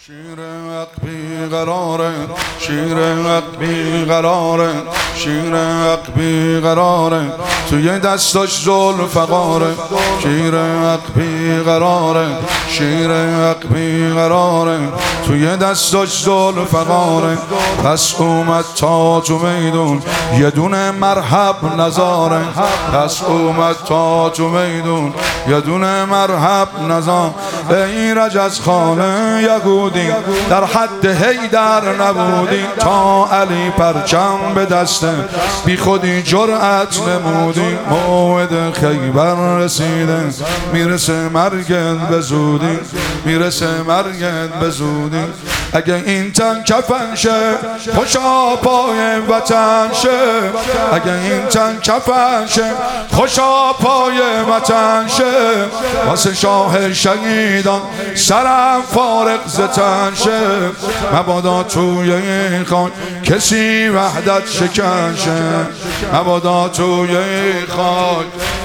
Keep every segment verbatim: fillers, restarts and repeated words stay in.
شیر حق بیقراره، شیر حق بیقراره، شیر حق بیقراره، توی دستاش ذوالفقاره. شیر حق بیقراره، شیر حق بیقراره، توی دستاش ذوالفقاره. پس اومد تا تو میدون یه دونه مرحب نزاره، پس اومد تا تو میدون یه دونه مرحب نزار. ایرج از خانه یهودی در حد حیدر نبودی، تا علی پرچم به دسته بی خودی جرأت نمودی. موعد خیبر رسیده، میرسه مرگت به زودی، میرسه مرگت به زودی. اگه این تن کفن شه خوشا پای وطن شه، اگه این تن کفن شه خوشا پای وطن شه. واسه شاه شهیدان سرم فارغ ز تن شه، مبادا توی این خاک کسی وحدت شکن شه، مبادا توی این خاک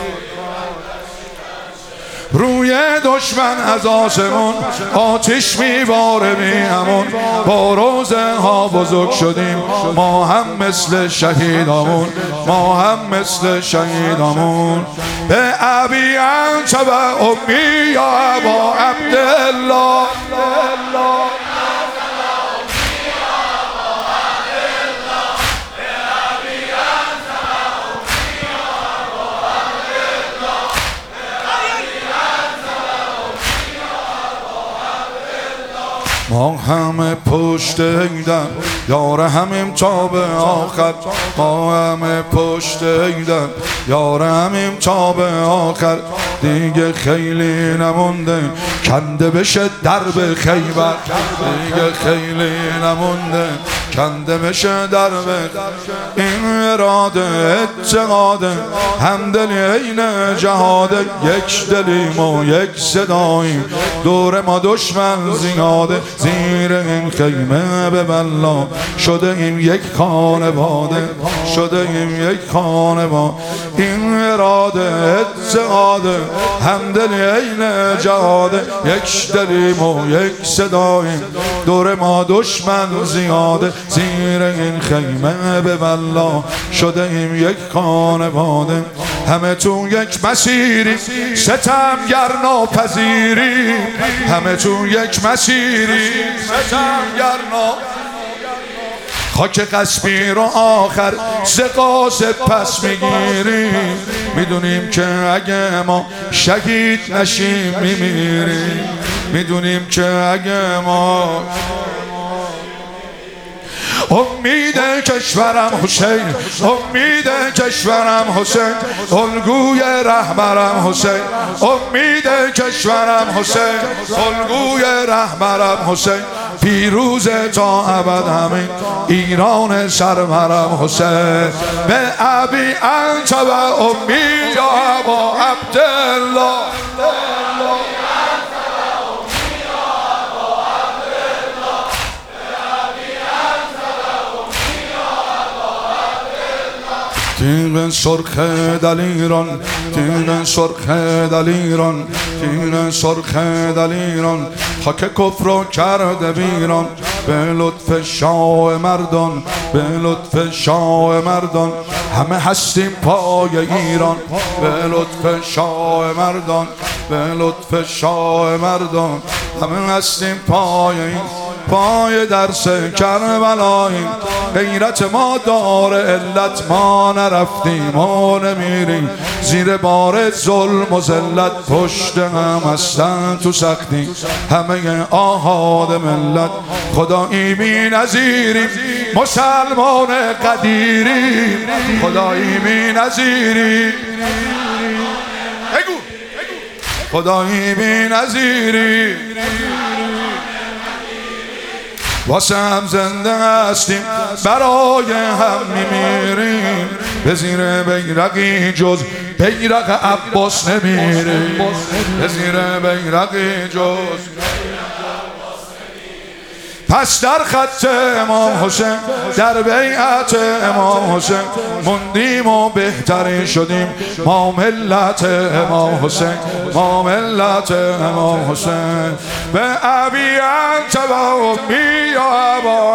روی دشمن از آسمون آتش میباره بی همون. با روزه ها بزرگ شدیم ما هم مثل شهیدامون، ما هم مثل شهیدامون. به ابی انت و امی یا ابا عبدالله، ما همه پشت ایدن یار همیم تا به آخر، ما همه پشت ایدن یار همیم تا به آخر. دیگه خیلی نمونده کنده بشه درب خیبر، دیگه خیلی نمونده کنده بشه درب. این اراده اتقاده همدلی عین جهاده، یک دلیم و یک صداییم دور ما دشمن زیاده. زیر این خیمه به بلا شده ایم یک خانواده، شده ایم یک خانواده. این اراده اتقاده همدلی عین جهاده، یک دلیم و یک صداییم دور ما دشمن زیاده. زیر این خیمه به بلا شده ایم یک خانواده. همه تو یک مسیری ستمگر ناپذیری، همه تو یک مسیری ستمگر ناپذیری. خاک قصبی رو آخر ز قاصد پس میگیریم، میدونیم که اگه ما شهید نشیم میمیریم، میدونیم که اگه ما امید کشورم حسین، امید کشورم حسین، الگوی رهبرم حسین، امید کشورم حسین، الگوی رهبرم حسین. پیروز تا ابد همین ایران سرورم حسین. به ابی انت و امی یا ابا عبدالله، تیغ سرخ دلیران، تیغ سرخ دلیران، تیغ سرخ دلیران، خاک کفر رو کرده ویران. به لطف شاه مردان، به لطف شاه مردان همه هستیم پای ایران. به لطف شاه مردان، به لطف شاه مردان همه هستیم پای این پای درس کربلاییم. غیرت ما داره علت، ما نرفتیم و نمیریم زیر بار ظلم و ذلت. پشت هم هستن تو سختی همه آحاد ملت. خدایی بی نظیریم مسلمان قدیریم، خدایی بی نظیریم، خدایی بی نظیریم. واسه هم زنده هستیم برای هم میمیریم، به زیر بیرقی جز بیرق عباس نمیریم، به زیر بیرقی جز. پس در خط امام حسین در بیعت امام حسین موندیم و بهترین شدیم ما ملت امام حسین ما ملت امام حسین به ابی انت و امی یا ابا